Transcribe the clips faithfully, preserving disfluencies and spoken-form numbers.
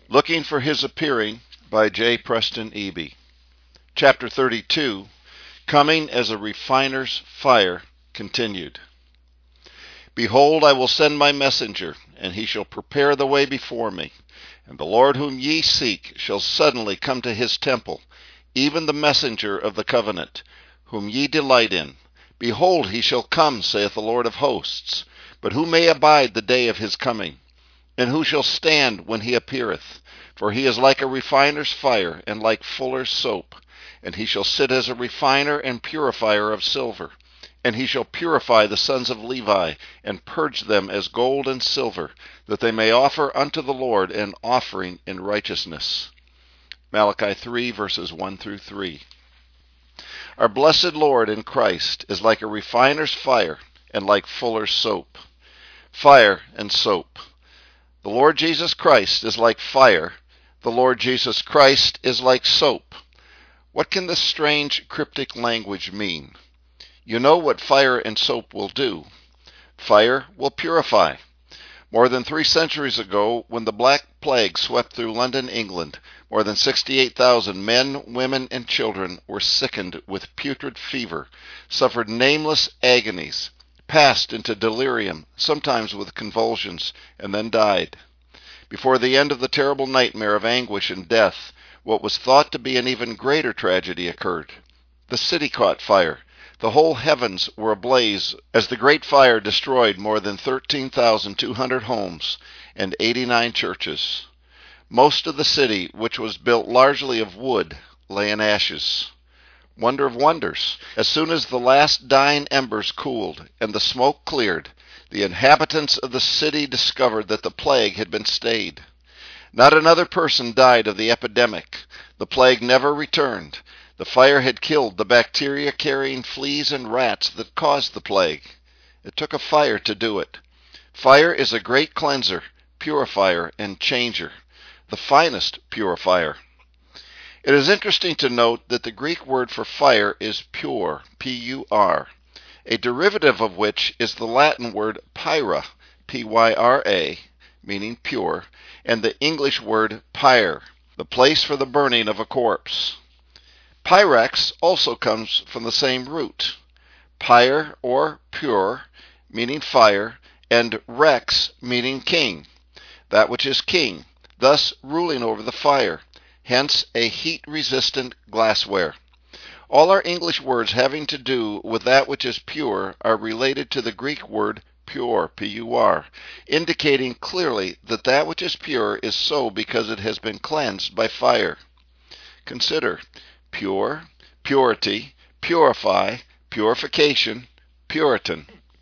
Looking for His Appearing by J. Preston Eby. Chapter thirty-two, Coming as a Refiner's Fire, continued. Behold, I will send my messenger, and he shall prepare the way before me. And the Lord whom ye seek shall suddenly come to his temple, even the messenger of the covenant, whom ye delight in. Behold, he shall come, saith the Lord of hosts. But who may abide the day of his coming? And who shall stand when he appeareth? For he is like a refiner's fire, and like fuller's soap. And he shall sit as a refiner and purifier of silver. And he shall purify the sons of Levi, and purge them as gold and silver, that they may offer unto the Lord an offering in righteousness. Malachi three, verses one through three. Our blessed Lord in Christ is like a refiner's fire, and like fuller's soap. Fire and soap. The Lord Jesus Christ is like fire. The Lord Jesus Christ is like soap. What can this strange cryptic language mean? You know what fire and soap will do. Fire will purify. More than three centuries ago, when the Black Plague swept through London, England, more than sixty-eight thousand men, women, and children were sickened with putrid fever, suffered nameless agonies, passed into delirium, sometimes with convulsions, and then died. Before the end of the terrible nightmare of anguish and death, what was thought to be an even greater tragedy occurred. The city caught fire. The whole heavens were ablaze as the great fire destroyed more than thirteen thousand two hundred homes and eighty-nine churches. Most of the city, which was built largely of wood, lay in ashes. Wonder of wonders! As soon as the last dying embers cooled and the smoke cleared, the inhabitants of the city discovered that the plague had been stayed. Not another person died of the epidemic. The plague never returned. The fire had killed the bacteria-carrying fleas and rats that caused the plague. It took a fire to do it. Fire is a great cleanser, purifier, and changer. The finest purifier. It is interesting to note that the Greek word for fire is pur, P U R, a derivative of which is the Latin word pyra, P Y R A, meaning pure, and the English word pyre, the place for the burning of a corpse. Pyrex also comes from the same root, pyre or pure, meaning fire, and rex, meaning king, that which is king, thus ruling over the fire, hence a heat-resistant glassware. All our English words having to do with that which is pure are related to the Greek word pure, P U R, indicating clearly that that which is pure is so because it has been cleansed by fire. Consider: pure, purity, purify, purification, Puritan.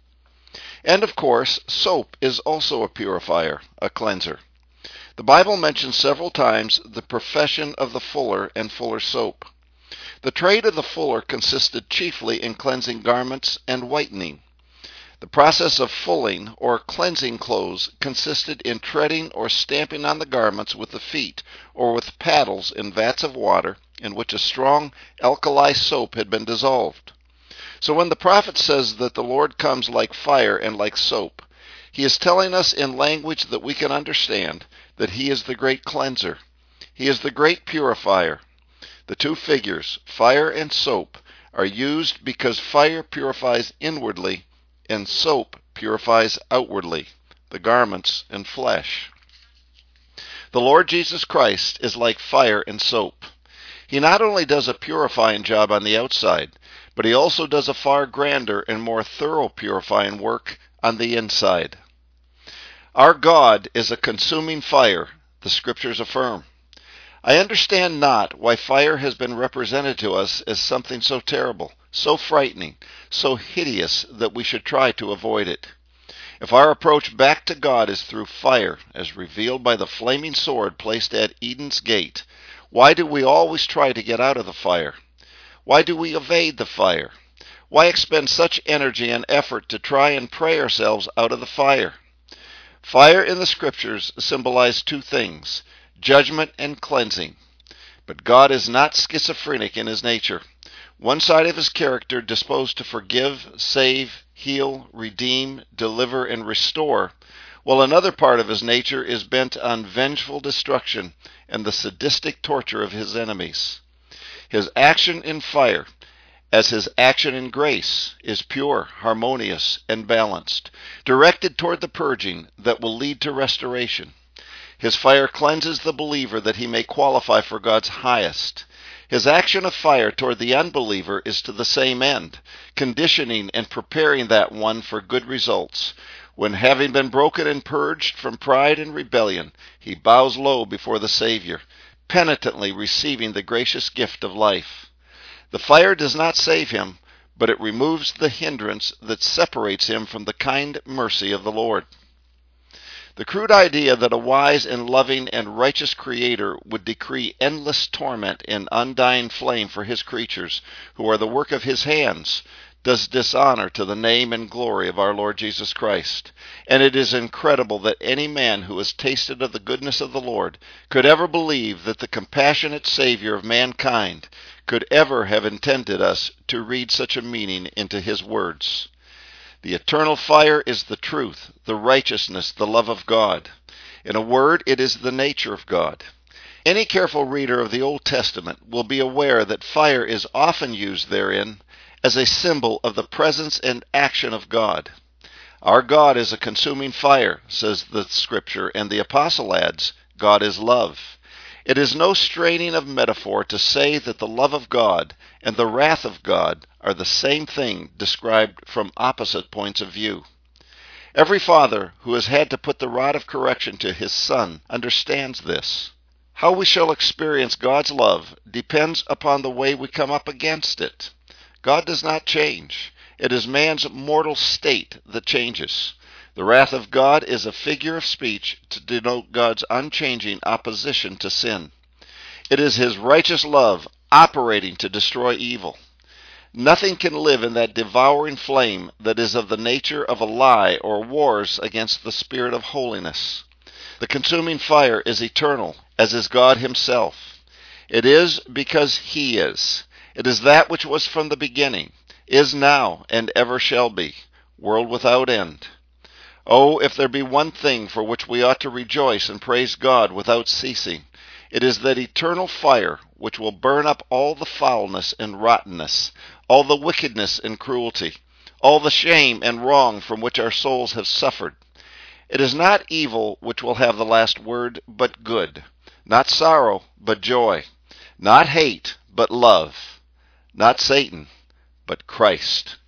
And of course, soap is also a purifier, a cleanser. The Bible mentions several times the profession of the fuller and fuller's soap. The trade of the fuller consisted chiefly in cleansing garments and whitening. The process of fulling or cleansing clothes consisted in treading or stamping on the garments with the feet or with paddles in vats of water in which a strong alkali soap had been dissolved. So when the prophet says that the Lord comes like fire and like soap, he is telling us in language that we can understand that he is the great cleanser. He is the great purifier. The two figures, fire and soap, are used because fire purifies inwardly and soap purifies outwardly, the garments and flesh. The Lord Jesus Christ is like fire and soap. He not only does a purifying job on the outside, but he also does a far grander and more thorough purifying work on the inside. Our God is a consuming fire, the Scriptures affirm. I understand not why fire has been represented to us as something so terrible, so frightening, so hideous that we should try to avoid it. If our approach back to God is through fire, as revealed by the flaming sword placed at Eden's gate, why do we always try to get out of the fire? Why do we evade the fire? Why expend such energy and effort to try and pray ourselves out of the fire? Fire in the Scriptures symbolize two things: judgment and cleansing. But God is not schizophrenic in his nature. One side of his character disposed to forgive, save, heal, redeem, deliver, and restore, while another part of his nature is bent on vengeful destruction and the sadistic torture of his enemies. His action in fire, as his action in grace, is pure, harmonious, and balanced, directed toward the purging that will lead to restoration. His fire cleanses the believer that he may qualify for God's highest. His action of fire toward the unbeliever is to the same end, conditioning and preparing that one for good results. When, having been broken and purged from pride and rebellion, he bows low before the Savior, penitently receiving the gracious gift of life. The fire does not save him, but it removes the hindrance that separates him from the kind mercy of the Lord. The crude idea that a wise and loving and righteous Creator would decree endless torment and undying flame for his creatures, who are the work of his hands, does dishonor to the name and glory of our Lord Jesus Christ. And it is incredible that any man who has tasted of the goodness of the Lord could ever believe that the compassionate Savior of mankind could ever have intended us to read such a meaning into his words. The eternal fire is the truth, the righteousness, the love of God. In a word, it is the nature of God. Any careful reader of the Old Testament will be aware that fire is often used therein as a symbol of the presence and action of God. Our God is a consuming fire, says the Scripture, and the Apostle adds, God is love. It is no straining of metaphor to say that the love of God and the wrath of God are the same thing described from opposite points of view. Every father who has had to put the rod of correction to his son understands this. How we shall experience God's love depends upon the way we come up against it. God does not change. It is man's mortal state that changes. The wrath of God is a figure of speech to denote God's unchanging opposition to sin. It is his righteous love operating to destroy evil. Nothing can live in that devouring flame that is of the nature of a lie or wars against the spirit of holiness. The consuming fire is eternal, as is God himself. It is because he is. It is that which was from the beginning, is now, and ever shall be, world without end. Oh, if there be one thing for which we ought to rejoice and praise God without ceasing, it is that eternal fire which will burn up all the foulness and rottenness, all the wickedness and cruelty, all the shame and wrong from which our souls have suffered. It is not evil which will have the last word, but good, not sorrow, but joy, not hate, but love, not Satan, but Christ.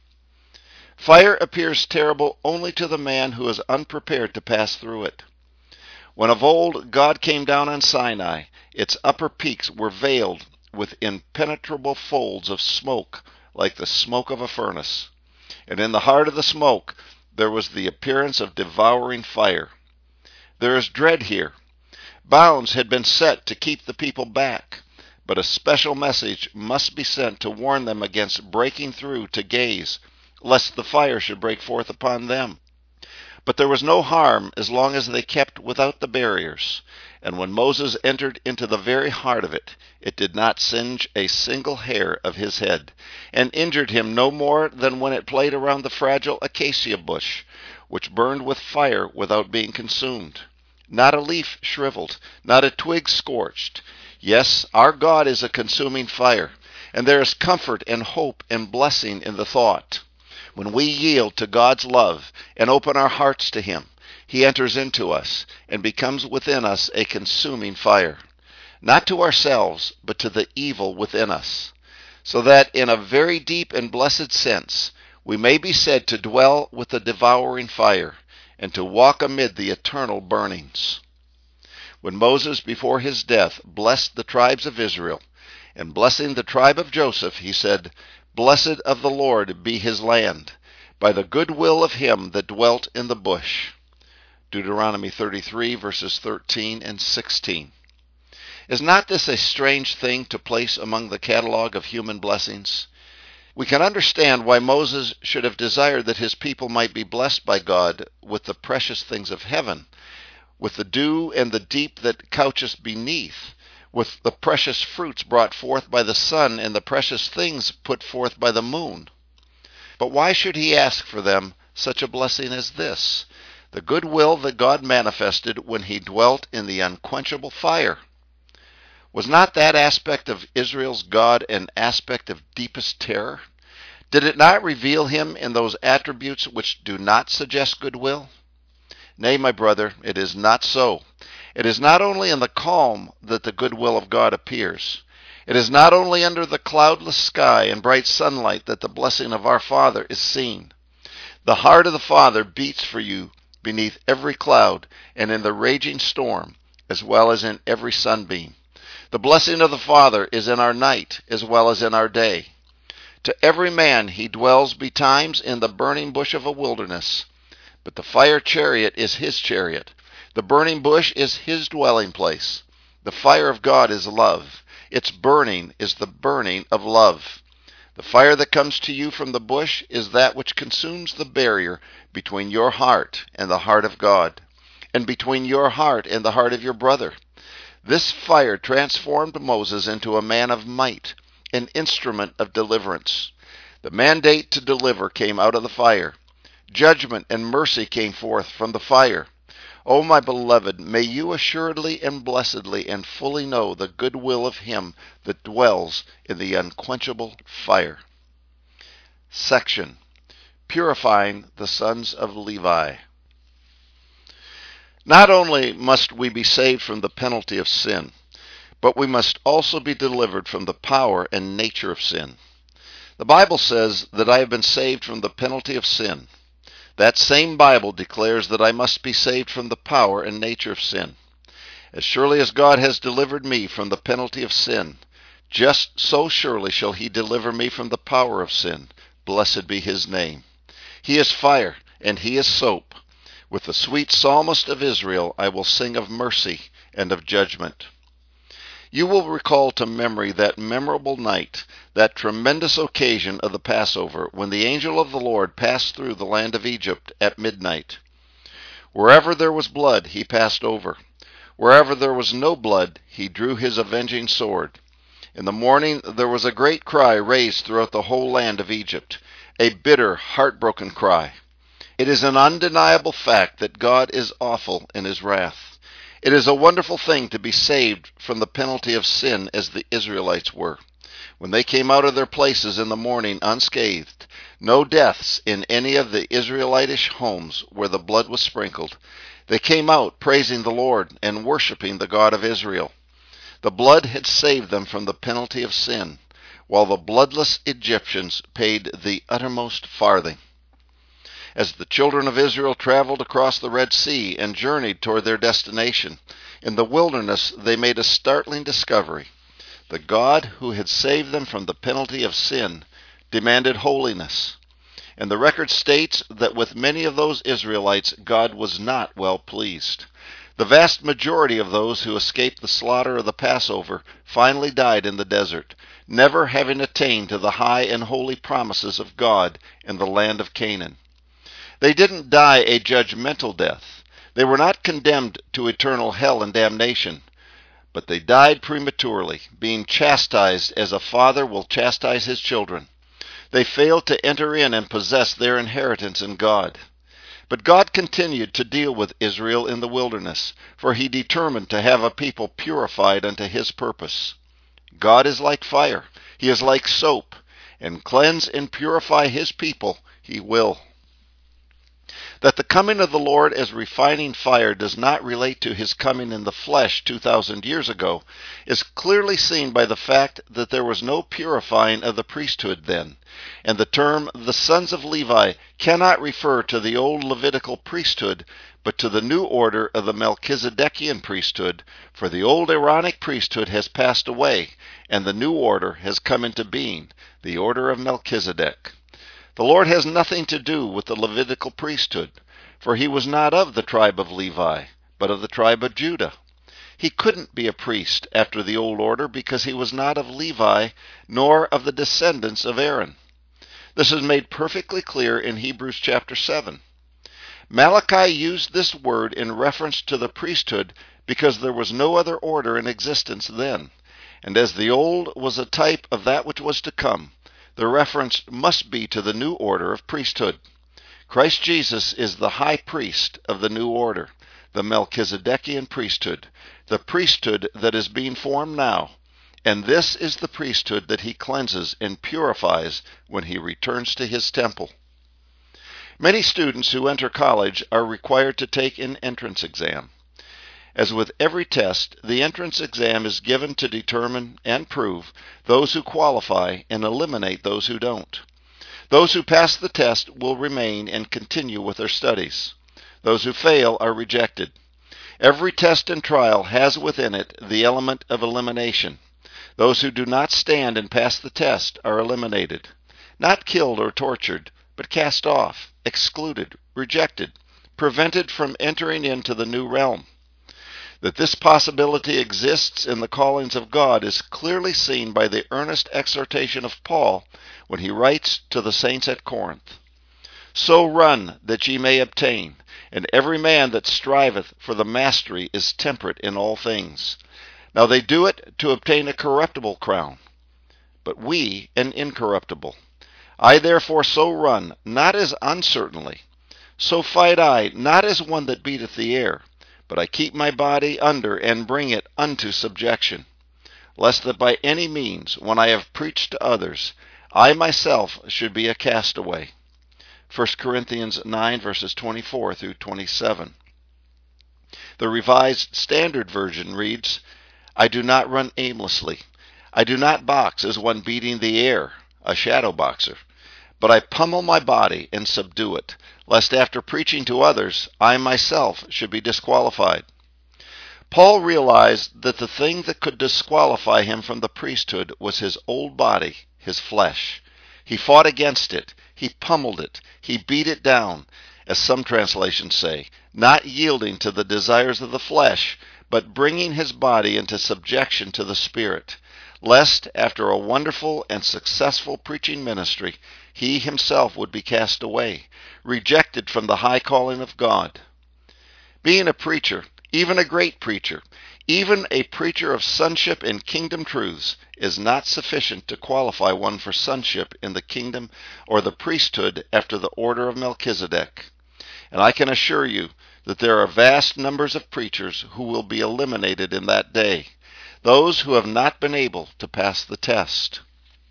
Fire appears terrible only to the man who is unprepared to pass through it. When of old God came down on Sinai, its upper peaks were veiled with impenetrable folds of smoke like the smoke of a furnace. And in the heart of the smoke there was the appearance of devouring fire. There is dread here. Bounds had been set to keep the people back, but a special message must be sent to warn them against breaking through to gaze, lest the fire should break forth upon them. But there was no harm as long as they kept without the barriers, and when Moses entered into the very heart of it, it did not singe a single hair of his head, and injured him no more than when it played around the fragile acacia bush, which burned with fire without being consumed. Not a leaf shriveled, not a twig scorched. Yes, our God is a consuming fire, and there is comfort and hope and blessing in the thought. When we yield to God's love and open our hearts to him, he enters into us and becomes within us a consuming fire, not to ourselves, but to the evil within us, so that in a very deep and blessed sense we may be said to dwell with the devouring fire and to walk amid the eternal burnings. When Moses, before his death, blessed the tribes of Israel, and blessing the tribe of Joseph, he said, Blessed of the Lord be his land, by the good will of him that dwelt in the bush. Deuteronomy thirty-three, verses thirteen and sixteen. Is not this a strange thing to place among the catalog of human blessings? We can understand why Moses should have desired that his people might be blessed by God with the precious things of heaven, with the dew and the deep that coucheth beneath, with the precious fruits brought forth by the sun and the precious things put forth by the moon. But why should he ask for them such a blessing as this? the goodwill that God manifested when he dwelt in the unquenchable fire. Was not that aspect of Israel's God an aspect of deepest terror? Did it not reveal him in those attributes which do not suggest goodwill? Nay, my brother, it is not so. It is not only in the calm that the goodwill of God appears. It is not only under the cloudless sky and bright sunlight that the blessing of our Father is seen. The heart of the Father beats for you beneath every cloud and in the raging storm, as well as in every sunbeam. The blessing of the Father is in our night as well as in our day. To every man he dwells betimes in the burning bush of a wilderness, but the fire chariot is his chariot. The burning bush is his dwelling place. The fire of God is love. Its burning is the burning of love. The fire that comes to you from the bush is that which consumes the barrier between your heart and the heart of God, and between your heart and the heart of your brother. This fire transformed Moses into a man of might, an instrument of deliverance. The mandate to deliver came out of the fire. Judgment and mercy came forth from the fire. O my beloved, may you assuredly and blessedly and fully know the good will of him that dwells in the unquenchable fire. Section: Purifying the Sons of Levi. Not only must we be saved from the penalty of sin, but we must also be delivered from the power and nature of sin. The Bible says that I have been saved from the penalty of sin. That same Bible declares that I must be saved from the power and nature of sin. As surely as God has delivered me from the penalty of sin, just so surely shall he deliver me from the power of sin. Blessed be his name. He is fire, and he is soap. With the sweet psalmist of Israel I will sing of mercy and of judgment. You will recall to memory that memorable night, that tremendous occasion of the Passover, when the angel of the Lord passed through the land of Egypt at midnight. Wherever there was blood, he passed over. Wherever there was no blood, he drew his avenging sword. In the morning there was a great cry raised throughout the whole land of Egypt, a bitter, heartbroken cry. It is an undeniable fact that God is awful in his wrath. It is a wonderful thing to be saved from the penalty of sin as the Israelites were. When they came out of their places in the morning unscathed, no deaths in any of the Israelitish homes where the blood was sprinkled. They came out praising the Lord and worshiping the God of Israel. The blood had saved them from the penalty of sin, while the bloodless Egyptians paid the uttermost farthing. As the children of Israel traveled across the Red Sea and journeyed toward their destination, in the wilderness they made a startling discovery. The God who had saved them from the penalty of sin demanded holiness. And the record states that with many of those Israelites, God was not well pleased. The vast majority of those who escaped the slaughter of the Passover finally died in the desert, never having attained to the high and holy promises of God in the land of Canaan. They didn't die a judgmental death. They were not condemned to eternal hell and damnation, but they died prematurely, being chastised as a father will chastise his children. They failed to enter in and possess their inheritance in God. But God continued to deal with Israel in the wilderness, for he determined to have a people purified unto his purpose. God is like fire. He is like soap, and cleanse and purify his people he will. That the coming of the Lord as refining fire does not relate to his coming in the flesh two thousand years ago is clearly seen by the fact that there was no purifying of the priesthood then, and the term the sons of Levi cannot refer to the old Levitical priesthood, but to the new order of the Melchizedekian priesthood, for the old Aaronic priesthood has passed away, and the new order has come into being, the order of Melchizedek. The Lord has nothing to do with the Levitical priesthood, for he was not of the tribe of Levi, but of the tribe of Judah. He couldn't be a priest after the old order because he was not of Levi, nor of the descendants of Aaron. This is made perfectly clear in Hebrews chapter seven. Malachi used this word in reference to the priesthood because there was no other order in existence then, and as the old was a type of that which was to come, the reference must be to the new order of priesthood. Christ Jesus is the high priest of the new order, the Melchizedekian priesthood, the priesthood that is being formed now, and this is the priesthood that he cleanses and purifies when he returns to his temple. Many students who enter college are required to take an entrance exam. As with every test, the entrance exam is given to determine and prove those who qualify and eliminate those who don't. Those who pass the test will remain and continue with their studies. Those who fail are rejected. Every test and trial has within it the element of elimination. Those who do not stand and pass the test are eliminated, not killed or tortured, but cast off, excluded, rejected, prevented from entering into the new realm. That this possibility exists in the callings of God is clearly seen by the earnest exhortation of Paul when he writes to the saints at Corinth. So run that ye may obtain, and every man that striveth for the mastery is temperate in all things. Now they do it to obtain a corruptible crown, but we an incorruptible. I therefore so run, not as uncertainly. So fight I, not as one that beateth the air, but I keep my body under and bring it unto subjection, lest that by any means, when I have preached to others, I myself should be a castaway. First Corinthians nine, verses twenty-four through twenty-seven. The Revised Standard Version reads, I do not run aimlessly. I do not box as one beating the air, a shadow boxer, but I pummel my body and subdue it, lest after preaching to others, I myself should be disqualified. Paul realized that the thing that could disqualify him from the priesthood was his old body, his flesh. He fought against it. He pummeled it. He beat it down, as some translations say, not yielding to the desires of the flesh, but bringing his body into subjection to the Spirit, lest, after a wonderful and successful preaching ministry, he himself would be cast away, rejected from the high calling of God. Being a preacher, even a great preacher, even a preacher of sonship and kingdom truths, is not sufficient to qualify one for sonship in the kingdom or the priesthood after the order of Melchizedek. And I can assure you that there are vast numbers of preachers who will be eliminated in that day, those who have not been able to pass the test.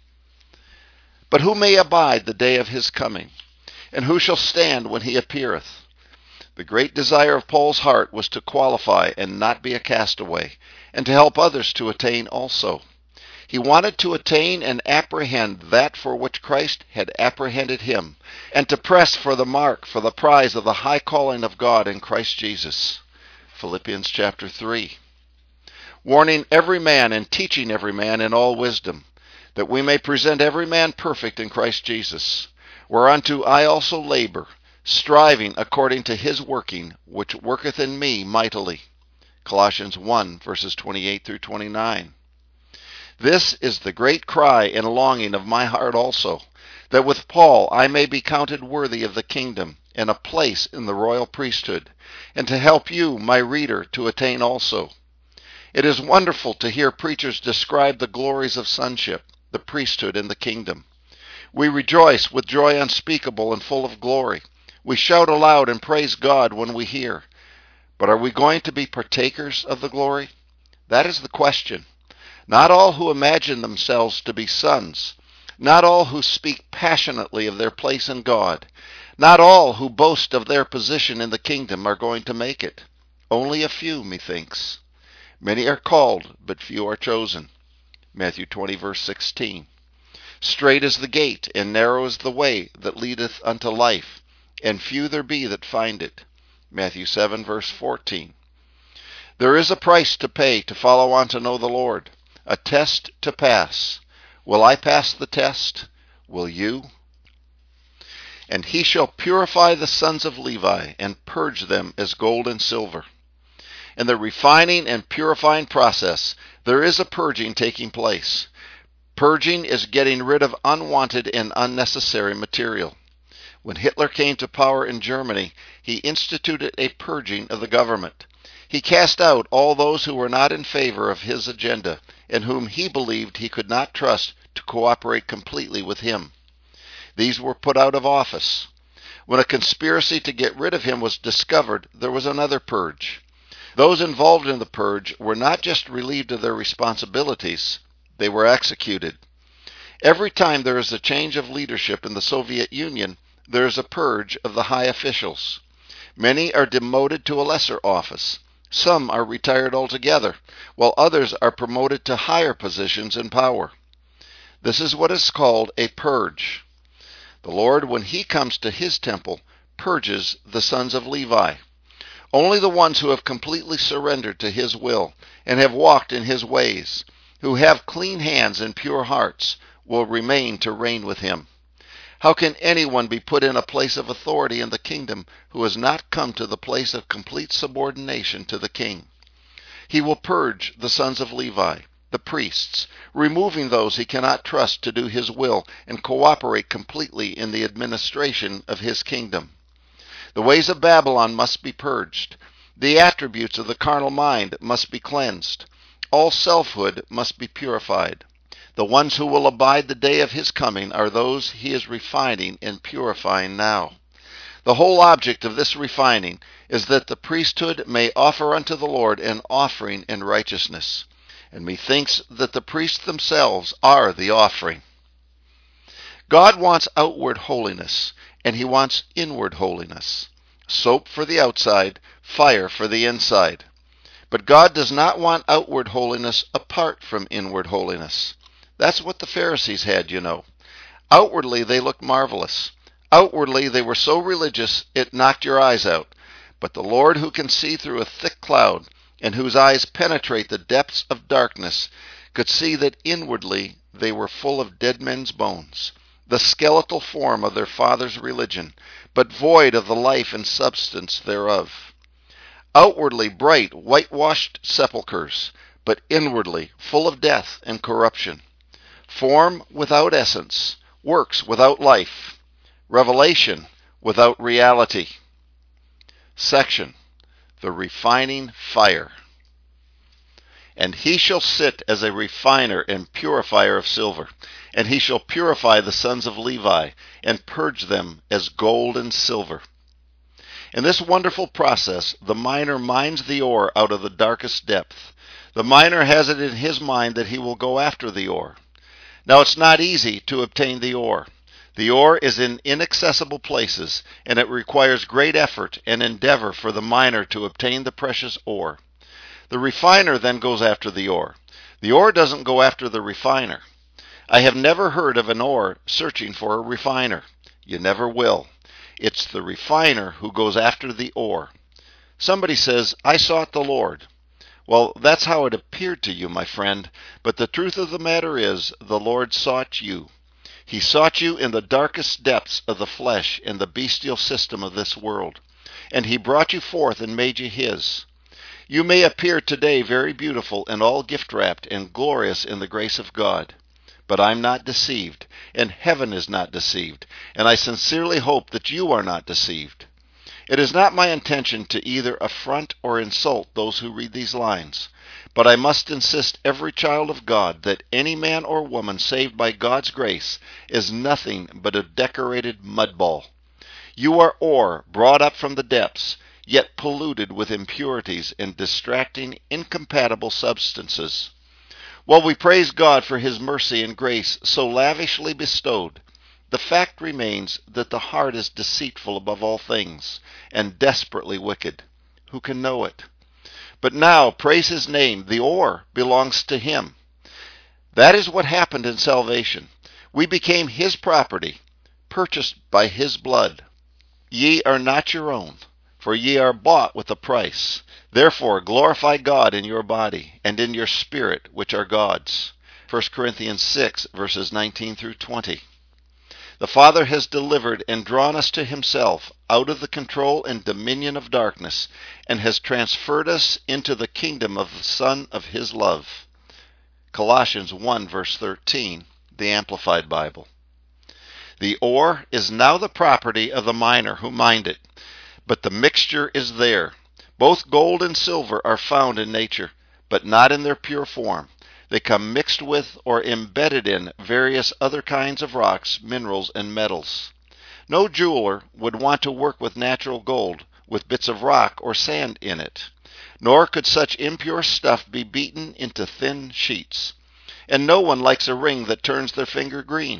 But who may abide the day of his coming? And who shall stand when he appeareth? The great desire of Paul's heart was to qualify and not be a castaway, and to help others to attain also. He wanted to attain and apprehend that for which Christ had apprehended him, and to press for the mark for the prize of the high calling of God in Christ Jesus. Philippians chapter three. Warning every man and teaching every man in all wisdom, that we may present every man perfect in Christ Jesus, whereunto I also labor, striving according to his working, which worketh in me mightily. Colossians one, verses twenty-eight through twenty-nine. This is the great cry and longing of my heart also, that with Paul I may be counted worthy of the kingdom and a place in the royal priesthood, and to help you, my reader, to attain also. It is wonderful to hear preachers describe the glories of sonship, the priesthood, and the kingdom. We rejoice with joy unspeakable and full of glory. We shout aloud and praise God when we hear. But are we going to be partakers of the glory? That is the question. Not all who imagine themselves to be sons, not all who speak passionately of their place in God, not all who boast of their position in the kingdom are going to make it. Only a few, methinks. Many are called, but few are chosen. Matthew twenty, verse sixteen. Strait is the gate, and narrow is the way that leadeth unto life, and few there be that find it. Matthew seven, verse fourteen. There is a price to pay to follow on to know the Lord, a test to pass. Will I pass the test? Will you? And he shall purify the sons of Levi, and purge them as gold and silver. In the refining and purifying process, there is a purging taking place. Purging is getting rid of unwanted and unnecessary material. When Hitler came to power in Germany, he instituted a purging of the government. He cast out all those who were not in favor of his agenda, and whom he believed he could not trust to cooperate completely with him. These were put out of office. When a conspiracy to get rid of him was discovered, there was another purge. Those involved in the purge were not just relieved of their responsibilities, they were executed. Every time there is a change of leadership in the Soviet Union, there is a purge of the high officials. Many are demoted to a lesser office. Some are retired altogether, while others are promoted to higher positions in power. This is what is called a purge. The Lord, when he comes to his temple, purges the sons of Levi. Only the ones who have completely surrendered to his will and have walked in his ways, who have clean hands and pure hearts, will remain to reign with him. How can anyone be put in a place of authority in the kingdom who has not come to the place of complete subordination to the king? He will purge the sons of Levi, the priests, removing those he cannot trust to do his will and cooperate completely in the administration of his kingdom. The ways of Babylon must be purged. The attributes of the carnal mind must be cleansed. All selfhood must be purified. The ones who will abide the day of his coming are those he is refining and purifying now. The whole object of this refining is that the priesthood may offer unto the Lord an offering in righteousness. And methinks that the priests themselves are the offering. God wants outward holiness, and he wants inward holiness. Soap for the outside, fire for the inside. But God does not want outward holiness apart from inward holiness. That's what the Pharisees had, you know. Outwardly they looked marvelous. Outwardly they were so religious it knocked your eyes out. But the Lord, who can see through a thick cloud, and whose eyes penetrate the depths of darkness, could see that inwardly they were full of dead men's bones, the skeletal form of their father's religion, but void of the life and substance thereof. Outwardly bright, whitewashed sepulchres, but inwardly full of death and corruption. Form without essence, works without life, revelation without reality. Section: The refining fire. And he shall sit as a refiner and purifier of silver, and he shall purify the sons of Levi, and purge them as gold and silver. In this wonderful process, the miner mines the ore out of the darkest depth. The miner has it in his mind that he will go after the ore. Now it's not easy to obtain the ore. The ore is in inaccessible places, and it requires great effort and endeavor for the miner to obtain the precious ore. The refiner then goes after the ore. The ore doesn't go after the refiner. I have never heard of an ore searching for a refiner. You never will. It's the refiner who goes after the ore. Somebody says, "I sought the Lord." Well, that's how it appeared to you, my friend, but the truth of the matter is, the Lord sought you. He sought you in the darkest depths of the flesh and the bestial system of this world, and he brought you forth and made you his. You may appear today very beautiful and all gift-wrapped and glorious in the grace of God, but I'm not deceived, and heaven is not deceived, and I sincerely hope that you are not deceived. It is not my intention to either affront or insult those who read these lines, but I must insist every child of God that any man or woman saved by God's grace is nothing but a decorated mud ball. You are ore brought up from the depths, yet polluted with impurities and distracting, incompatible substances. While we praise God for his mercy and grace so lavishly bestowed, the fact remains that the heart is deceitful above all things and desperately wicked. Who can know it? But now, praise his name, the ore belongs to him. That is what happened in salvation. We became his property, purchased by his blood. Ye are not your own, for ye are bought with a price. Therefore glorify God in your body and in your spirit, which are God's. First Corinthians six, verses nineteen through twenty. The Father has delivered and drawn us to himself out of the control and dominion of darkness, and has transferred us into the kingdom of the Son of his love. Colossians one, verse thirteen, the Amplified Bible. The ore is now the property of the miner who mined it, but the mixture is there. Both gold and silver are found in nature, but not in their pure form. They come mixed with or embedded in various other kinds of rocks, minerals, and metals. No jeweler would want to work with natural gold, with bits of rock or sand in it. Nor could such impure stuff be beaten into thin sheets. And no one likes a ring that turns their finger green.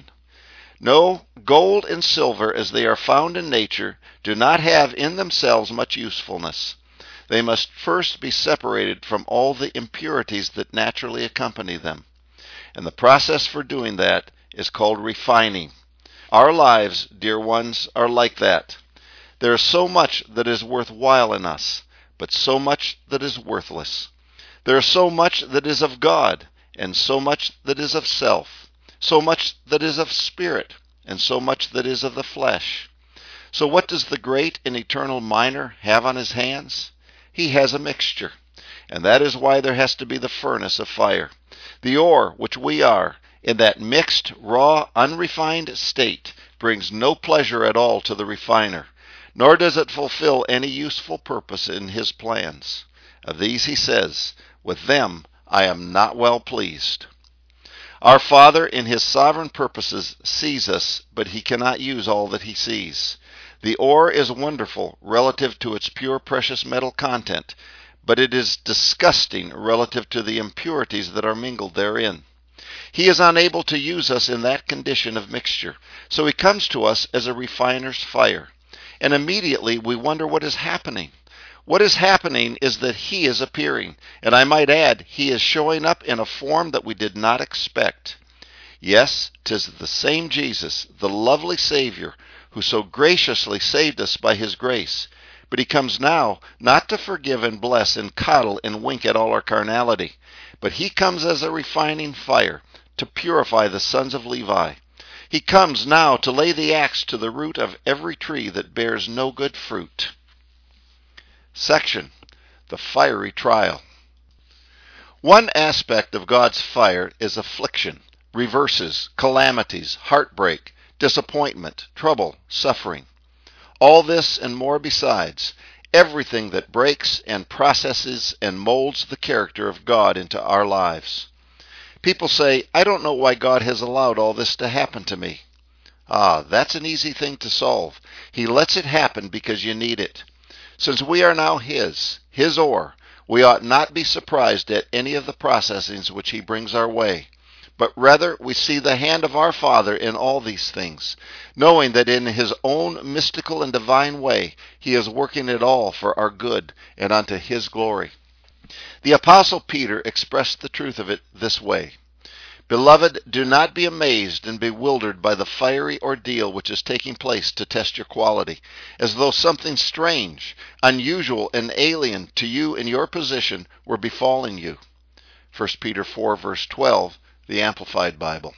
No, gold and silver, as they are found in nature, do not have in themselves much usefulness. They must first be separated from all the impurities that naturally accompany them. And the process for doing that is called refining. Our lives, dear ones, are like that. There is so much that is worthwhile in us, but so much that is worthless. There is so much that is of God, and so much that is of self, so much that is of spirit, and so much that is of the flesh. So what does the great and eternal miner have on his hands? He has a mixture, and that is why there has to be the furnace of fire. The ore, which we are, in that mixed, raw, unrefined state, brings no pleasure at all to the refiner, nor does it fulfill any useful purpose in his plans. Of these he says, "With them I am not well pleased." Our Father in his sovereign purposes sees us, but he cannot use all that he sees. The ore is wonderful relative to its pure precious metal content, but it is disgusting relative to the impurities that are mingled therein. He is unable to use us in that condition of mixture, so he comes to us as a refiner's fire. And immediately we wonder what is happening. What is happening is that he is appearing, and I might add, he is showing up in a form that we did not expect. Yes, 'tis the same Jesus, the lovely Savior, who so graciously saved us by his grace. But he comes now not to forgive and bless and coddle and wink at all our carnality, but he comes as a refining fire to purify the sons of Levi. He comes now to lay the axe to the root of every tree that bears no good fruit. Section: The Fiery Trial. One aspect of God's fire is affliction, reverses, calamities, heartbreak, disappointment, trouble, suffering. All this and more besides, everything that breaks and processes and molds the character of God into our lives. People say, "I don't know why God has allowed all this to happen to me." Ah, that's an easy thing to solve. He lets it happen because you need it. Since we are now his, his ore, we ought not be surprised at any of the processings which he brings our way, but rather we see the hand of our Father in all these things, knowing that in his own mystical and divine way he is working it all for our good and unto his glory. The Apostle Peter expressed the truth of it this way: "Beloved, do not be amazed and bewildered by the fiery ordeal which is taking place to test your quality, as though something strange, unusual, and alien to you in your position were befalling you." First Peter four, verse twelve, the Amplified Bible.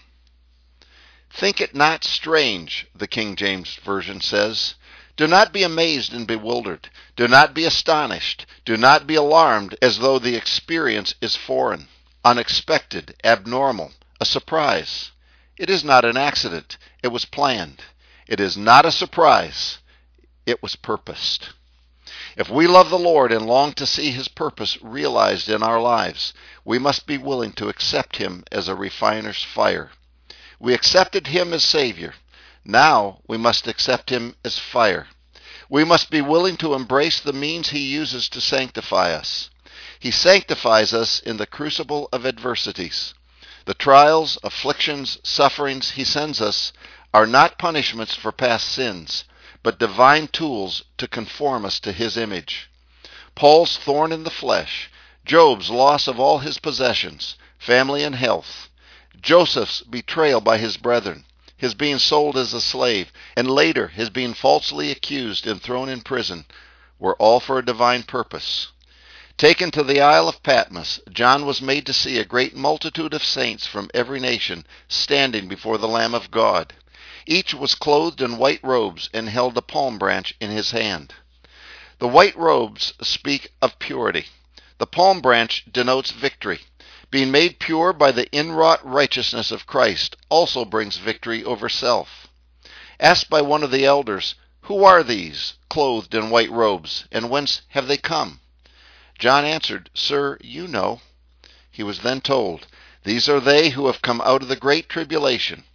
"Think it not strange," the King James Version says. Do not be amazed and bewildered. Do not be astonished. Do not be alarmed as though the experience is foreign, unexpected, abnormal, a surprise. It is not an accident. It was planned. It is not a surprise. It was purposed. If we love the Lord and long to see his purpose realized in our lives, we must be willing to accept him as a refiner's fire. We accepted him as Savior. Now we must accept him as fire. We must be willing to embrace the means he uses to sanctify us. He sanctifies us in the crucible of adversities. The trials, afflictions, sufferings he sends us are not punishments for past sins, but divine tools to conform us to his image. Paul's thorn in the flesh, Job's loss of all his possessions, family and health, Joseph's betrayal by his brethren, his being sold as a slave, and later his being falsely accused and thrown in prison, were all for a divine purpose. Taken to the Isle of Patmos, John was made to see a great multitude of saints from every nation standing before the Lamb of God. Each was clothed in white robes and held a palm branch in his hand. The white robes speak of purity. The palm branch denotes victory. Being made pure by the inwrought righteousness of Christ also brings victory over self. Asked by one of the elders, "Who are these, clothed in white robes, and whence have they come?" John answered, "Sir, you know." He was then told, "These are they who have come out of the great tribulation.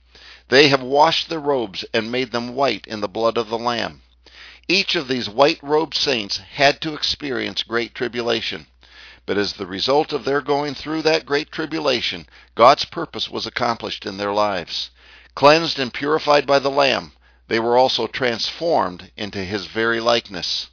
They have washed their robes and made them white in the blood of the Lamb. Each of these white-robed saints had to experience great tribulation. But as the result of their going through that great tribulation, God's purpose was accomplished in their lives. Cleansed and purified by the Lamb, they were also transformed into His very likeness.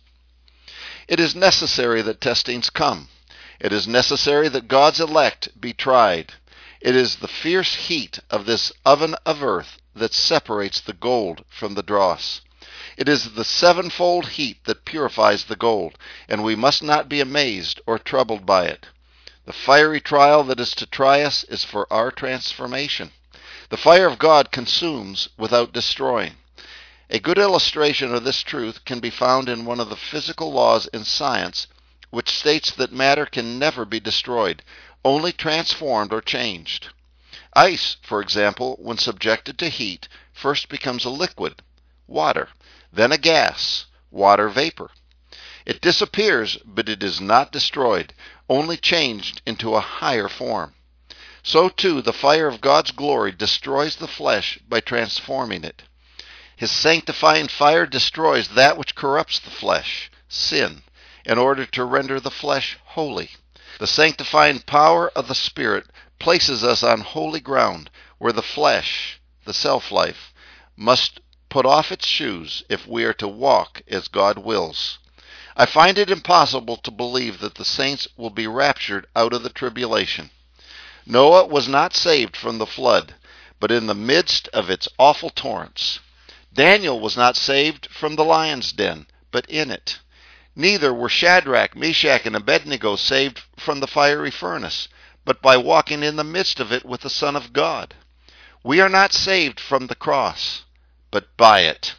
It is necessary that testings come. It is necessary that God's elect be tried. It is the fierce heat of this oven of earth that separates the gold from the dross. It is the sevenfold heat that purifies the gold, and we must not be amazed or troubled by it. The fiery trial that is to try us is for our transformation. The fire of God consumes without destroying. A good illustration of this truth can be found in one of the physical laws in science, which states that matter can never be destroyed, only transformed or changed. Ice, for example, when subjected to heat, first becomes a liquid, water, then a gas, water vapor. It disappears, but it is not destroyed, only changed into a higher form. So too, the fire of God's glory destroys the flesh by transforming it. His sanctifying fire destroys that which corrupts the flesh, sin, in order to render the flesh holy. The sanctifying power of the Spirit places us on holy ground, where the flesh, the self-life, must put off its shoes if we are to walk as God wills. I find it impossible to believe that the saints will be raptured out of the tribulation. Noah was not saved from the flood, but in the midst of its awful torrents. Daniel was not saved from the lion's den, but in it. Neither were Shadrach, Meshach, and Abednego saved from the fiery furnace, but by walking in the midst of it with the Son of God. We are not saved from the cross, but by it.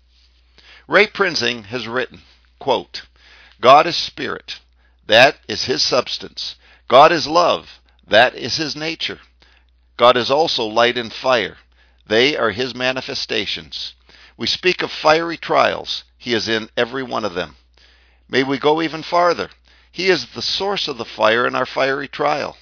Ray Prinzing has written, quote, God is spirit, that is His substance. God is love, that is His nature. God is also light and fire, they are His manifestations. We speak of fiery trials, He is in every one of them. May we go even farther. He is the source of the fire in our fiery trial.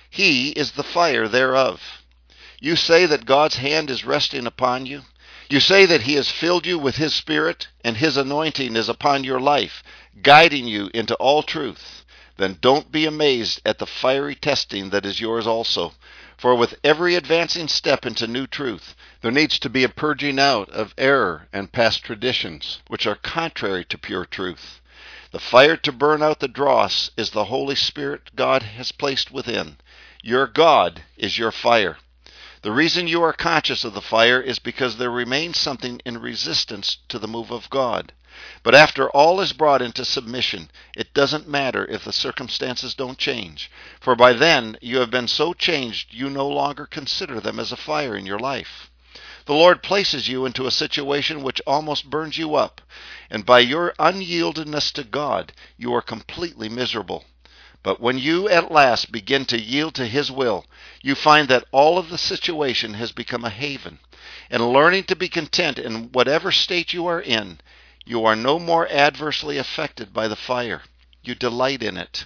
He is the fire thereof. You say that God's hand is resting upon you. You say that He has filled you with His Spirit, and His anointing is upon your life, guiding you into all truth. Then don't be amazed at the fiery testing that is yours also. For with every advancing step into new truth, there needs to be a purging out of error and past traditions, which are contrary to pure truth. The fire to burn out the dross is the Holy Spirit God has placed within. Your God is your fire. The reason you are conscious of the fire is because there remains something in resistance to the move of God. But after all is brought into submission, it doesn't matter if the circumstances don't change, for by then you have been so changed you no longer consider them as a fire in your life. The Lord places you into a situation which almost burns you up, and by your unyieldedness to God, you are completely miserable. But when you at last begin to yield to His will, you find that all of the situation has become a haven, and learning to be content in whatever state you are in, you are no more adversely affected by the fire. You delight in it.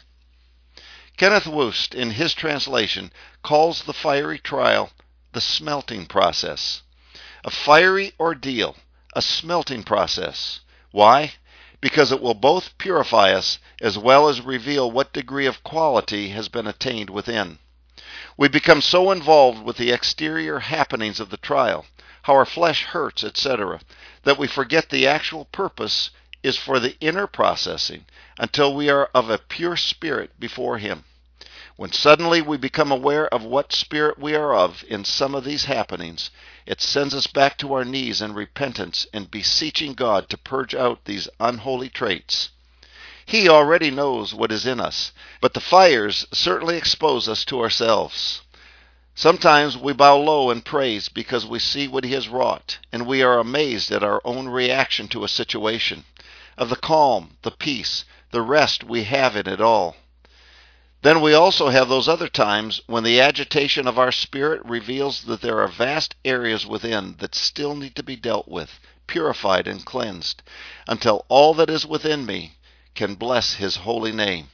Kenneth Wust, in his translation, calls the fiery trial the smelting process. A fiery ordeal, a smelting process. Why? Because it will both purify us as well as reveal what degree of quality has been attained within. We become so involved with the exterior happenings of the trial, how our flesh hurts, et cetera, that we forget the actual purpose is for the inner processing until we are of a pure spirit before Him. When suddenly we become aware of what spirit we are of in some of these happenings, it sends us back to our knees in repentance and beseeching God to purge out these unholy traits. He already knows what is in us, but the fires certainly expose us to ourselves. Sometimes we bow low in praise because we see what He has wrought, and we are amazed at our own reaction to a situation, of the calm, the peace, the rest we have in it all. Then we also have those other times when the agitation of our spirit reveals that there are vast areas within that still need to be dealt with, purified and cleansed, until all that is within me can bless His holy name.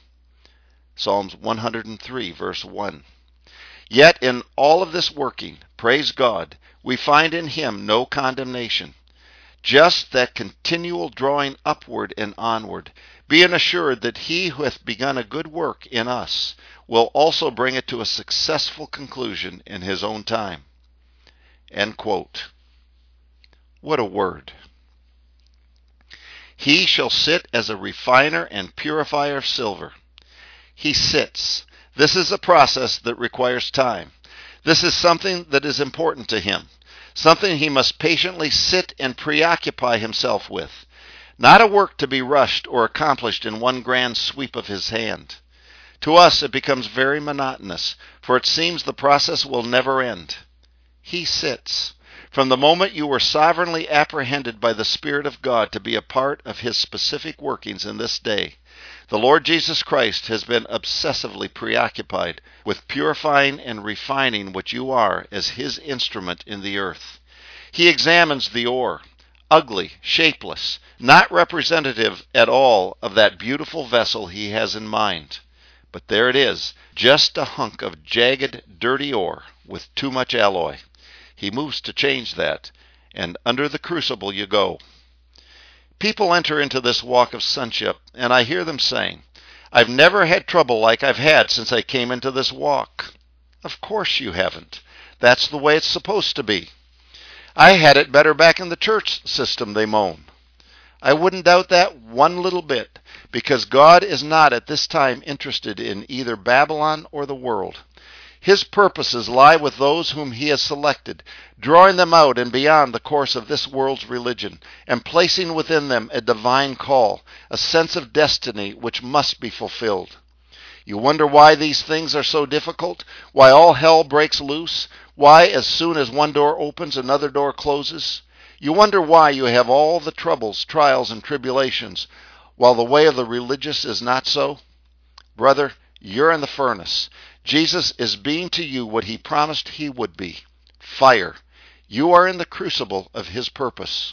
Psalms one hundred three, verse one. Yet in all of this working, praise God, we find in him no condemnation. Just that continual drawing upward and onward, being assured that he who hath begun a good work in us will also bring it to a successful conclusion in his own time. End quote. What a word. He shall sit as a refiner and purifier of silver. He sits. This is a process that requires time. This is something that is important to him, something he must patiently sit and preoccupy himself with, not a work to be rushed or accomplished in one grand sweep of his hand. To us it becomes very monotonous, for it seems the process will never end. He sits. From the moment you were sovereignly apprehended by the Spirit of God to be a part of his specific workings in this day, the Lord Jesus Christ has been obsessively preoccupied with purifying and refining what you are as his instrument in the earth. He examines the ore, ugly, shapeless, not representative at all of that beautiful vessel he has in mind. But there it is, just a hunk of jagged, dirty ore with too much alloy. He moves to change that, and under the crucible you go. People enter into this walk of sonship, and I hear them saying, "I've never had trouble like I've had since I came into this walk." Of course you haven't. That's the way it's supposed to be. "I had it better back in the church system," they moan. I wouldn't doubt that one little bit, because God is not at this time interested in either Babylon or the world. His purposes lie with those whom he has selected, drawing them out and beyond the course of this world's religion, and placing within them a divine call, a sense of destiny which must be fulfilled. You wonder why these things are so difficult, why all hell breaks loose, why as soon as one door opens another door closes. You wonder why you have all the troubles, trials, and tribulations, while the way of the religious is not so. Brother, you're in the furnace. Jesus is being to you what he promised he would be, fire. You are in the crucible of his purpose.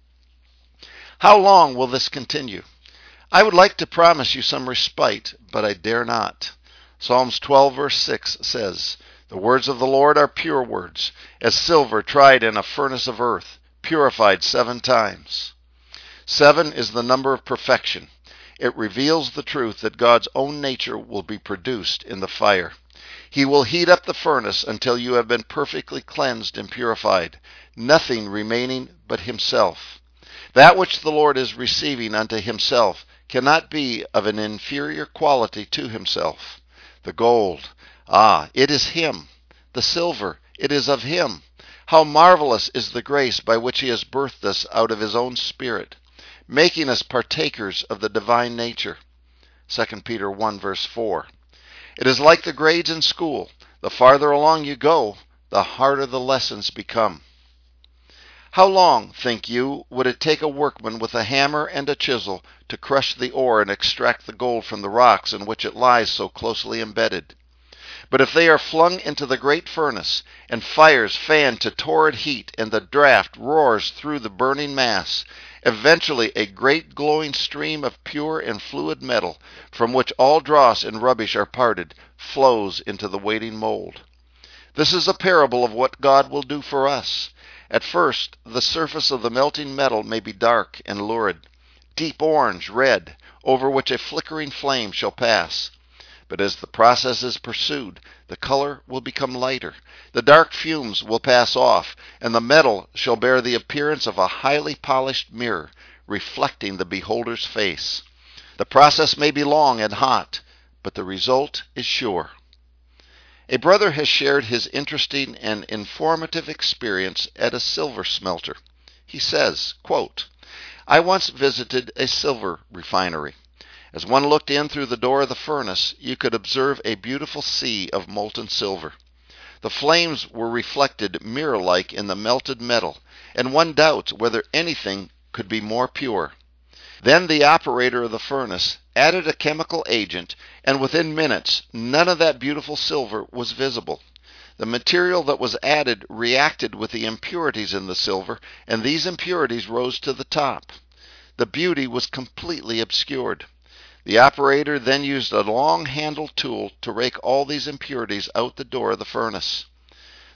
How long will this continue? I would like to promise you some respite, but I dare not. Psalms twelve verse six says, "The words of the Lord are pure words, as silver tried in a furnace of earth, purified seven times." Seven is the number of perfection. It reveals the truth that God's own nature will be produced in the fire. He will heat up the furnace until you have been perfectly cleansed and purified, nothing remaining but himself. That which the Lord is receiving unto himself cannot be of an inferior quality to himself. The gold, ah, it is him. The silver, it is of him. How marvelous is the grace by which he has birthed us out of his own Spirit, making us partakers of the divine nature. Second Peter one verse four. It is like the grades in school. The farther along you go, the harder the lessons become. How long, think you, would it take a workman with a hammer and a chisel to crush the ore and extract the gold from the rocks in which it lies so closely embedded? But if they are flung into the great furnace, and fires fan to torrid heat, and the draught roars through the burning mass, eventually a great glowing stream of pure and fluid metal, from which all dross and rubbish are parted, flows into the waiting mold. This is a parable of what God will do for us. At first, the surface of the melting metal may be dark and lurid, deep orange, red, over which a flickering flame shall pass. But as the process is pursued, the color will become lighter, the dark fumes will pass off, and the metal shall bear the appearance of a highly polished mirror, reflecting the beholder's face. The process may be long and hot, but the result is sure. A brother has shared his interesting and informative experience at a silver smelter. He says, quote, "I once visited a silver refinery. As one looked in through the door of the furnace, you could observe a beautiful sea of molten silver. The flames were reflected mirror-like in the melted metal, and one doubts whether anything could be more pure. Then the operator of the furnace added a chemical agent, and within minutes none of that beautiful silver was visible. The material that was added reacted with the impurities in the silver, and these impurities rose to the top. The beauty was completely obscured. The operator then used a long-handled tool to rake all these impurities out the door of the furnace.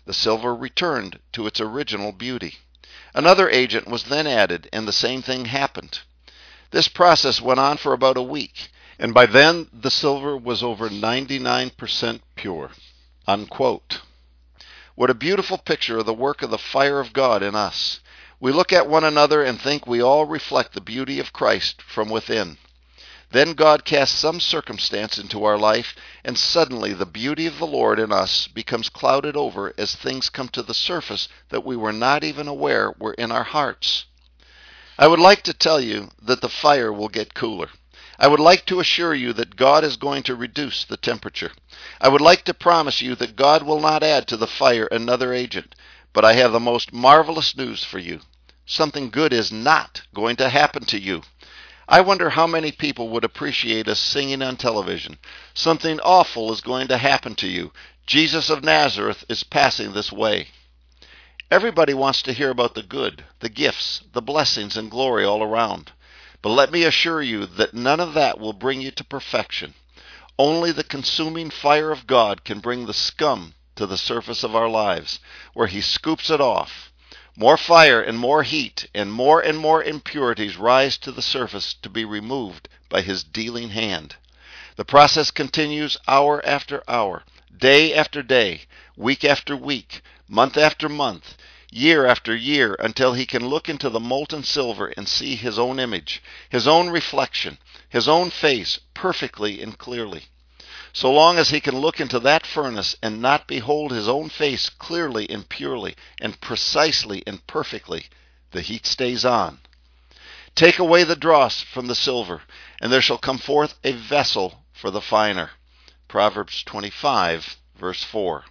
The silver returned to its original beauty. Another agent was then added, and the same thing happened. This process went on for about a week, and by then the silver was over ninety-nine percent pure." Unquote. What a beautiful picture of the work of the fire of God in us. We look at one another and think we all reflect the beauty of Christ from within. Then God casts some circumstance into our life, and suddenly the beauty of the Lord in us becomes clouded over as things come to the surface that we were not even aware were in our hearts. I would like to tell you that the fire will get cooler. I would like to assure you that God is going to reduce the temperature. I would like to promise you that God will not add to the fire another agent. But I have the most marvelous news for you. Something good is not going to happen to you. I wonder how many people would appreciate us singing on television. Something awful is going to happen to you. Jesus of Nazareth is passing this way. Everybody wants to hear about the good, the gifts, the blessings and glory all around. But let me assure you that none of that will bring you to perfection. Only the consuming fire of God can bring the scum to the surface of our lives, where he scoops it off. More fire and more heat and more and more impurities rise to the surface to be removed by his dealing hand. The process continues hour after hour, day after day, week after week, month after month, year after year, until he can look into the molten silver and see his own image, his own reflection, his own face perfectly and clearly. So long as he can look into that furnace and not behold his own face clearly and purely and precisely and perfectly, the heat stays on. Take away the dross from the silver, and there shall come forth a vessel for the finer. Proverbs twenty-five, verse four.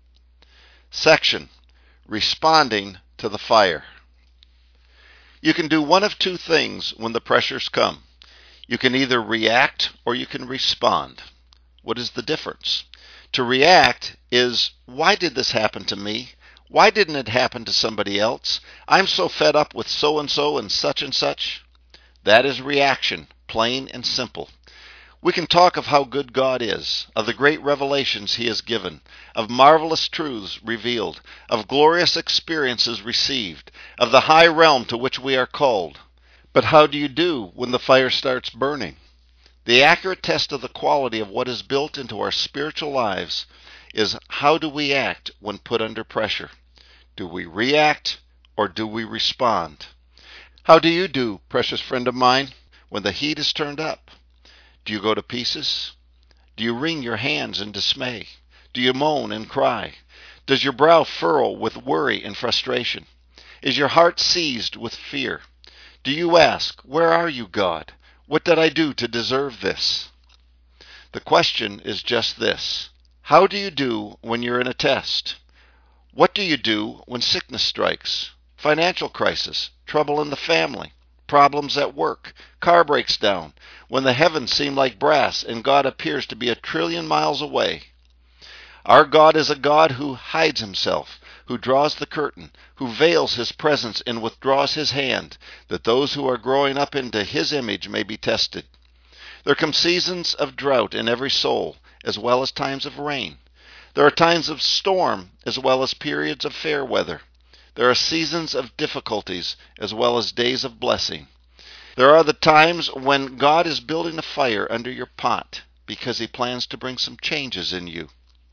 Section: Responding to the fire. You can do one of two things when the pressures come. You can either react or you can respond. What is the difference? To react is, why did this happen to me? Why didn't it happen to somebody else? I'm so fed up with so-and-so and such and such. That is reaction, plain and simple. We can talk of how good God is, of the great revelations he has given, of marvelous truths revealed, of glorious experiences received, of the high realm to which we are called. But how do you do when the fire starts burning? The accurate test of the quality of what is built into our spiritual lives is, how do we act when put under pressure? Do we react or do we respond? How do you do, precious friend of mine, when the heat is turned up? Do you go to pieces? Do you wring your hands in dismay? Do you moan and cry? Does your brow furrow with worry and frustration? Is your heart seized with fear? Do you ask, where are you, God? What did I do to deserve this? The question is just this: how do you do when you're in a test? What do you do when sickness strikes, financial crisis, trouble in the family, problems at work, car breaks down, when the heavens seem like brass and God appears to be a trillion miles away? Our God is a God who hides himself, who draws the curtain, who veils his presence and withdraws his hand, that those who are growing up into his image may be tested. There come seasons of drought in every soul, as well as times of rain. There are times of storm, as well as periods of fair weather. There are seasons of difficulties, as well as days of blessing. There are the times when God is building a fire under your pot, because he plans to bring some changes in you.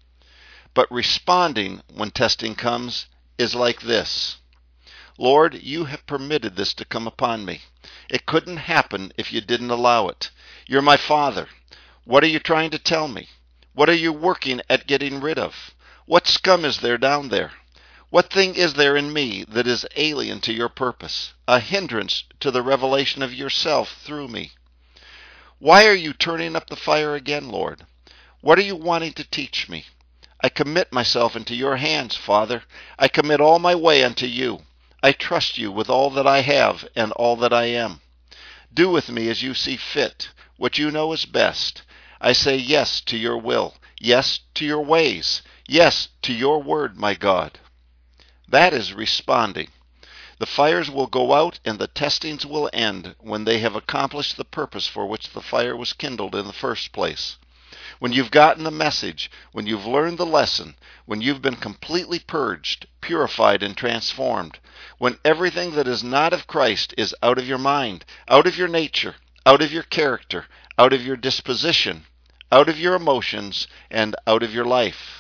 But responding when testing comes is like this: Lord, you have permitted this to come upon me. It couldn't happen if you didn't allow it. You're my Father. What are you trying to tell me? What are you working at getting rid of? What scum is there down there? What thing is there in me that is alien to your purpose, a hindrance to the revelation of yourself through me? Why are you turning up the fire again, Lord? What are you wanting to teach me? I commit myself into your hands, Father. I commit all my way unto you. I trust you with all that I have and all that I am. Do with me as you see fit, what you know is best. I say yes to your will, yes to your ways, yes to your word, my God. That is responding. The fires will go out and the testings will end when they have accomplished the purpose for which the fire was kindled in the first place. when you've gotten the message, when you've learned the lesson, when you've been completely purged, purified, and transformed, when everything that is not of Christ is out of your mind, out of your nature, out of your character, out of your disposition, out of your emotions, and out of your life.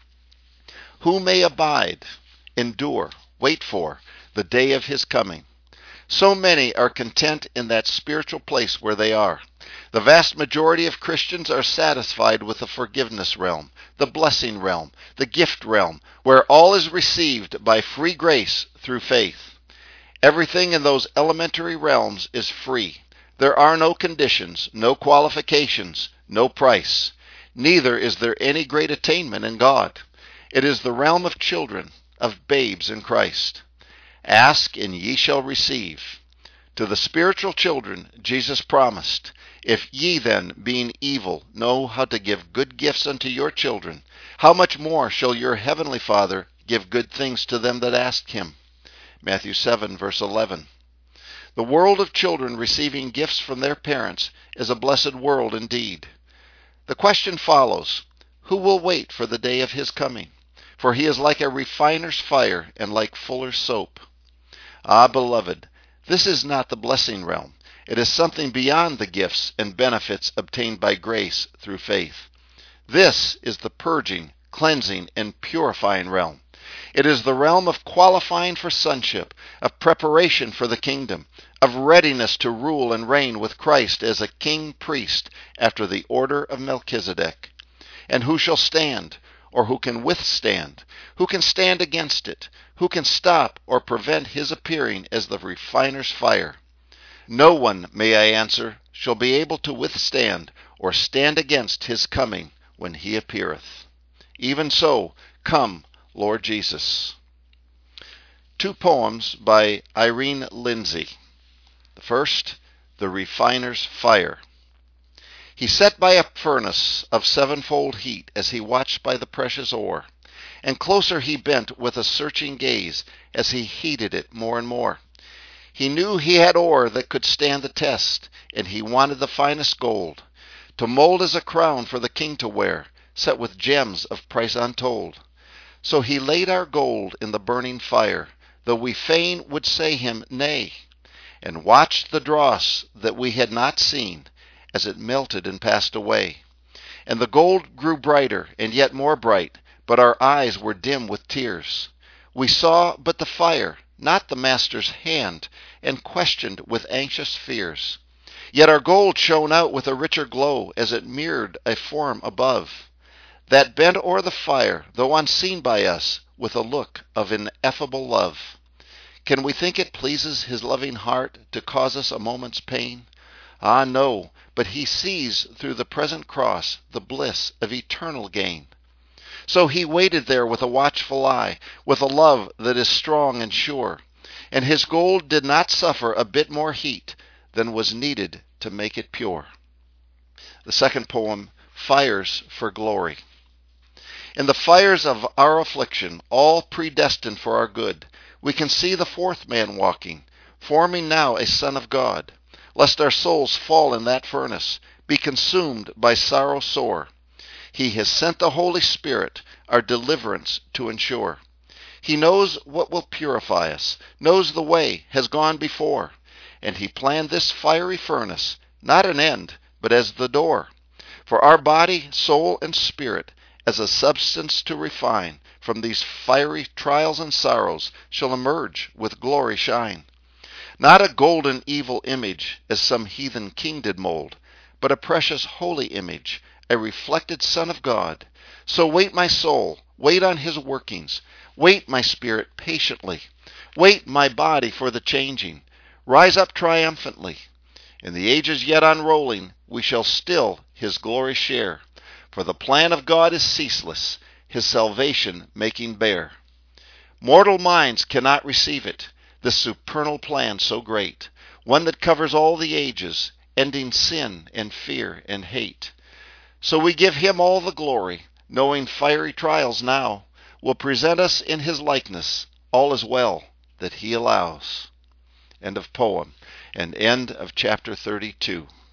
Who may abide, endure, wait for the day of his coming? So many are content in that spiritual place where they are. The vast majority of Christians are satisfied with the forgiveness realm, the blessing realm, the gift realm, where all is received by free grace through faith. Everything in those elementary realms is free. There are no conditions, no qualifications, no price. Neither is there any great attainment in God. It is the realm of children, of babes in Christ. Ask, and ye shall receive. To the spiritual children Jesus promised, If ye then, being evil, know how to give good gifts unto your children, how much more shall your heavenly Father give good things to them that ask him? Matthew seven, verse eleven. The world of children receiving gifts from their parents is a blessed world indeed. The question follows, who will wait for the day of his coming? For he is like a refiner's fire and like fuller's soap. Ah, beloved, this is not the blessing realm. It is something beyond the gifts and benefits obtained by grace through faith. This is the purging, cleansing, and purifying realm. It is the realm of qualifying for sonship, of preparation for the kingdom, of readiness to rule and reign with Christ as a king-priest after the order of Melchizedek. And who shall stand? Or who can withstand? Who can stand against it? Who can stop or prevent his appearing as the refiner's fire? No one, may I answer, shall be able to withstand or stand against his coming when he appeareth. Even so, come, Lord Jesus. Two poems by Irene Lindsay. The first, The Refiner's Fire. He sat by a furnace of sevenfold heat as he watched by the precious ore, and closer he bent with a searching gaze as he heated it more and more. He knew he had ore that could stand the test, and he wanted the finest gold, to mold as a crown for the king to wear, set with gems of price untold. So he laid our gold in the burning fire, though we fain would say him nay, and watched the dross that we had not seen, as it melted and passed away. And the gold grew brighter and yet more bright, but our eyes were dim with tears. We saw but the fire, not the master's hand, and questioned with anxious fears. Yet our gold shone out with a richer glow as it mirrored a form above, that bent o'er the fire, though unseen by us, with a look of ineffable love. Can we think it pleases his loving heart to cause us a moment's pain? Ah, no, but he sees through the present cross the bliss of eternal gain. So he waited there with a watchful eye, with a love that is strong and sure, and his gold did not suffer a bit more heat than was needed to make it pure. The second poem, Fires for Glory. In the fires of our affliction, all predestined for our good, we can see the fourth man walking, forming now a Son of God, lest our souls fall in that furnace, be consumed by sorrow sore. He has sent the Holy Spirit, our deliverance to ensure. He knows what will purify us, knows the way, has gone before, and he planned this fiery furnace, not an end, but as the door, for our body, soul, and spirit, as a substance to refine, from these fiery trials and sorrows, shall emerge with glory shine. Not a golden evil image, as some heathen king did mold, but a precious holy image, a reflected Son of God. So wait, my soul, wait on his workings. Wait, my spirit, patiently. Wait, my body, for the changing. Rise up triumphantly. In the ages yet unrolling, we shall still his glory share. For the plan of God is ceaseless, his salvation making bare. Mortal minds cannot receive it, this supernal plan so great, one that covers all the ages, ending sin and fear and hate. So we give him all the glory, knowing fiery trials now will present us in his likeness. All is well that he allows. End of poem, and end of chapter thirty-two.